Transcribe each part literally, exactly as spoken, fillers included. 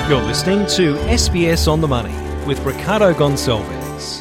You're listening to S B S On The Money with Ricardo Gonçalves.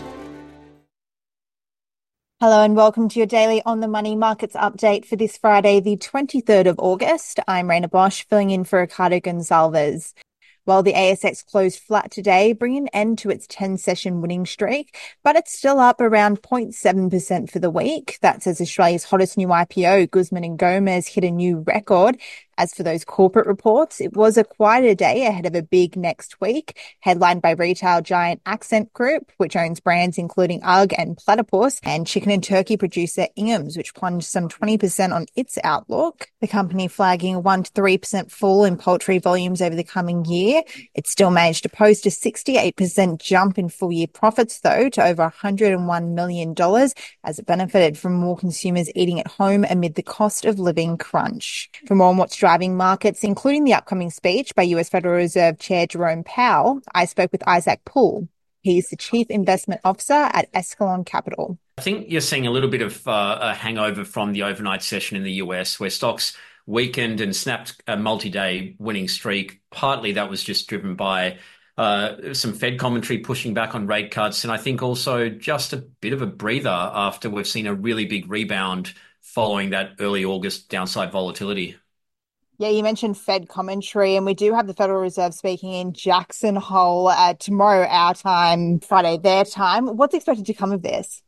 Hello and welcome to your daily On The Money markets update for this Friday, the twenty-third of August. I'm Raina Bosch, filling in for Ricardo Gonçalves. While the A S X closed flat today, bringing an end to its ten-session winning streak, but it's still up around zero point seven percent for the week. That's as Australia's hottest new I P O, Guzman and Gomez, hit a new record. As for those corporate reports, it was a quieter day ahead of a big next week, headlined by retail giant Accent Group, which owns brands including UGG and Platypus, and chicken and turkey producer Ingham's, which plunged some twenty percent on its outlook. The company flagging a one to three percent fall in poultry volumes over the coming year. It still managed to post a sixty-eight percent jump in full-year profits, though, to over one hundred one million dollars, as it benefited from more consumers eating at home amid the cost of living crunch. For more on what's driving markets, including the upcoming speech by U S Federal Reserve Chair Jerome Powell, I spoke with Isaac Poole. He's the Chief Investment Officer at Escalon Capital. I think you're seeing a little bit of uh, a hangover from the overnight session in the U S, where stocks weakened and snapped a multi-day winning streak. Partly that was just driven by uh, some Fed commentary pushing back on rate cuts, and I think also just a bit of a breather after we've seen a really big rebound following that early August downside volatility. Yeah, you mentioned Fed commentary, and we do have the Federal Reserve speaking in Jackson Hole uh, tomorrow, our time, Friday, their time. What's expected to come of this?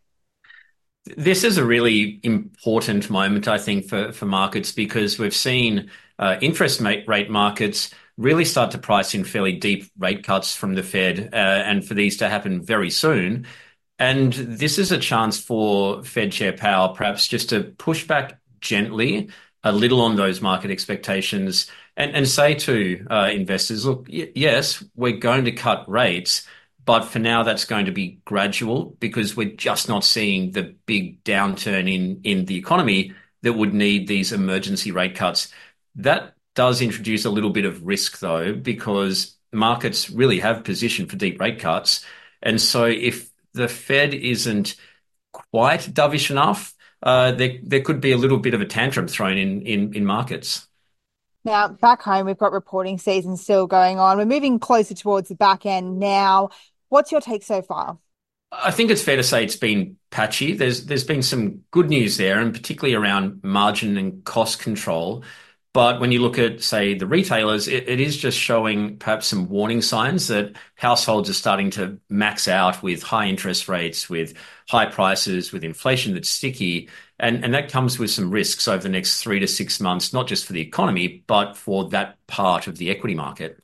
This is a really important moment, I think, for, for markets, because we've seen uh, interest rate markets really start to price in fairly deep rate cuts from the Fed, uh, and for these to happen very soon. And this is a chance for Fed Chair Powell perhaps just to push back gently a little on those market expectations and, and say to uh, investors, look, y- yes, we're going to cut rates, but for now that's going to be gradual because we're just not seeing the big downturn in, in the economy that would need these emergency rate cuts. That does introduce a little bit of risk, though, because markets really have positioned for deep rate cuts. And so if the Fed isn't quite dovish enough, Uh, there, there could be a little bit of a tantrum thrown in, in, in markets. Now, back home, we've got reporting season still going on. We're moving closer towards the back end now. What's your take so far? I think it's fair to say it's been patchy. There's there's been some good news there, and particularly around margin and cost control. But when you look at, say, the retailers, it, it is just showing perhaps some warning signs that households are starting to max out with high interest rates, with high prices, with inflation that's sticky. And, and that comes with some risks over the next three to six months, not just for the economy, but for that part of the equity market.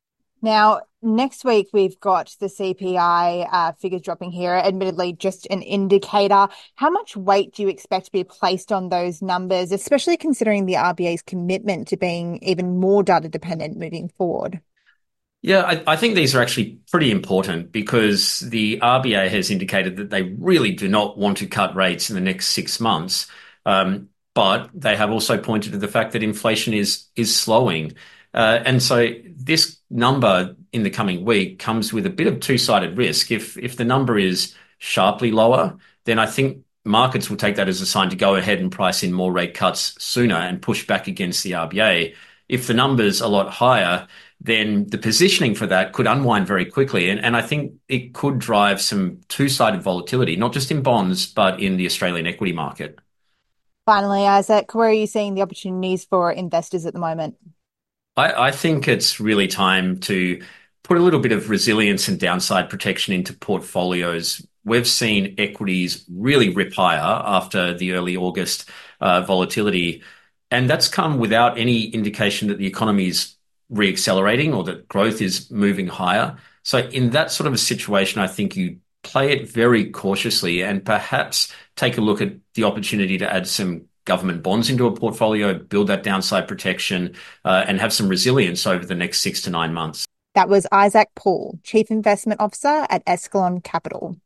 Now, next week, we've got the C P I uh, figures dropping here, admittedly just an indicator. How much weight do you expect to be placed on those numbers, especially considering the R B A's commitment to being even more data dependent moving forward? Yeah, I, I think these are actually pretty important because the R B A has indicated that they really do not want to cut rates in the next six months. Um, but they have also pointed to the fact that inflation is is slowing. Uh, and so this number in the coming week comes with a bit of two-sided risk. If if the number is sharply lower, then I think markets will take that as a sign to go ahead and price in more rate cuts sooner and push back against the R B A. If the number's a lot higher, then the positioning for that could unwind very quickly. And, and I think it could drive some two-sided volatility, not just in bonds, but in the Australian equity market. Finally, Isaac, where are you seeing the opportunities for investors at the moment? I, I think it's really time to put a little bit of resilience and downside protection into portfolios. We've seen equities really rip higher after the early August uh, volatility, and that's come without any indication that the economy is reaccelerating or that growth is moving higher. So in that sort of a situation, I think you play it very cautiously and perhaps take a look at the opportunity to add some government bonds into a portfolio, build that downside protection, uh, and have some resilience over the next six to nine months. That was Isaac Poole, Chief Investment Officer at Escalon Capital.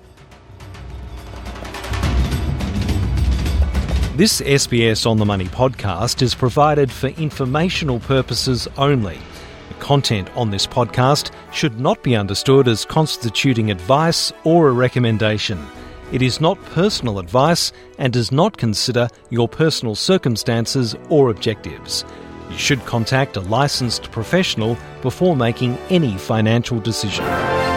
This S B S On The Money podcast is provided for informational purposes only. The content on this podcast should not be understood as constituting advice or a recommendation. It is not personal advice and does not consider your personal circumstances or objectives. You should contact a licensed professional before making any financial decision.